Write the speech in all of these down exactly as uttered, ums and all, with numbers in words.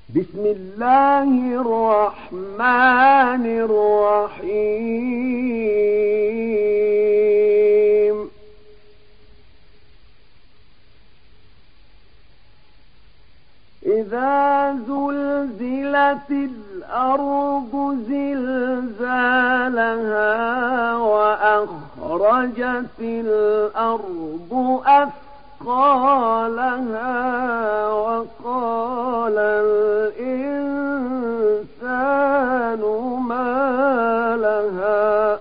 بسم الله الرحمن الرحيم. إذا زلزلت الأرض زلزالها وأخرجت الأرض أثقالها وقال الإنسان ما لها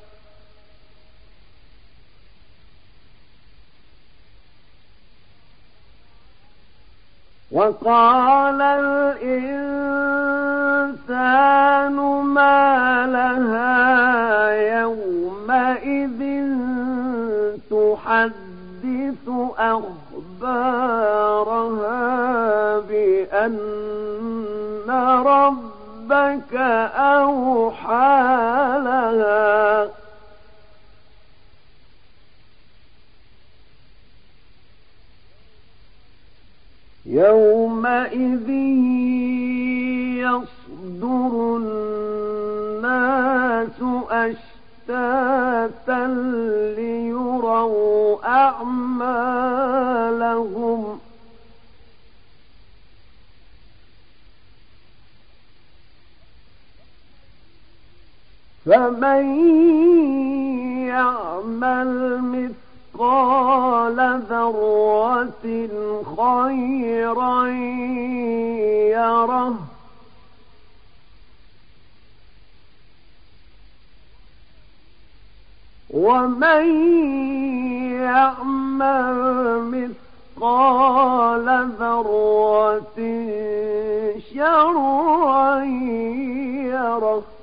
وقال الإنسان ما لها يومئذ تحدث أخبارها بأن ربك أوحى لها يومئذ يصدر الناس أشتاتا ليروا أعمالهم فمن يعمل مثقال ذرة خيرا يره ومن يعمل مثقال ذرة شرا يره